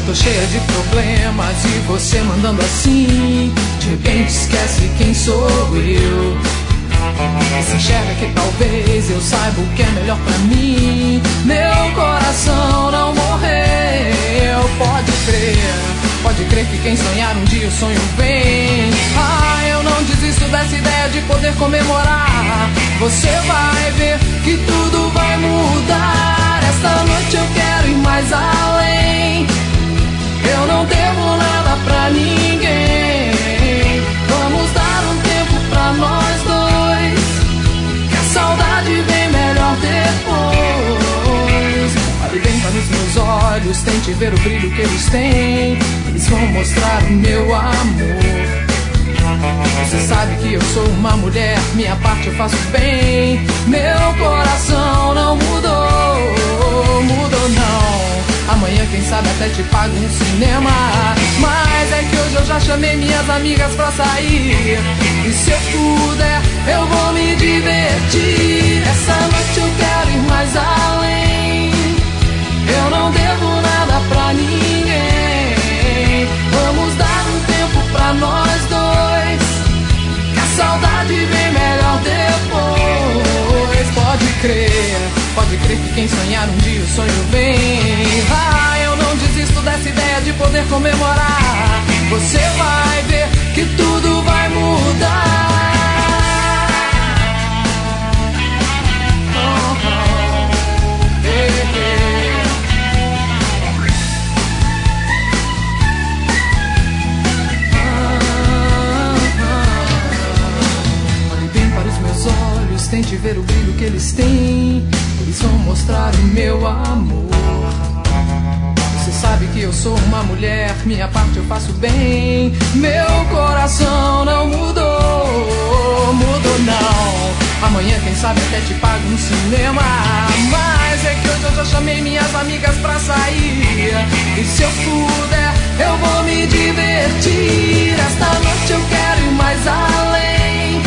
Tô cheia de problemas e você mandando assim. De repente esquece quem sou eu. E se enxerga que talvez eu saiba o que é melhor pra mim. Meu coração não morreu. Pode crer que quem sonhar um dia o sonho vem. Ah, eu não desisto dessa ideia de poder comemorar. Você vai ver que tudo vai mudar. Esta noite eu quero ir mais além. Eu não devo nada pra ninguém. Vamos dar um tempo pra nós dois, que a saudade vem melhor depois. Olhe bem para os meus olhos, tente ver o brilho que eles têm. Eles vão mostrar o meu amor. Você sabe que eu sou uma mulher, minha parte eu faço bem. Meu coração não mudou não. Amanhã quem sabe até te pago um cinema. Mas é que hoje eu já chamei minhas amigas pra sair. E se eu puder, eu vou me divertir. Essa noite eu quero ir mais além. Eu não devo nada pra ninguém. Vamos dar um tempo pra nós dois, que a saudade vem melhor depois. Pode crer que quem sonhar um dia o sonho vem. Ah, eu não desisto dessa ideia de poder comemorar. Você vai ver que tudo vai mudar. Olhe bem para os meus olhos, tente ver o brilho que eles têm. Eles vão mostrar o meu amor. Você sabe que eu sou uma mulher, minha parte eu faço bem. Meu coração não mudou não. Amanhã quem sabe até te pago um cinema. Mas é que hoje eu já chamei minhas amigas pra sair. E se eu puder, eu vou me divertir. Esta noite eu quero ir mais além.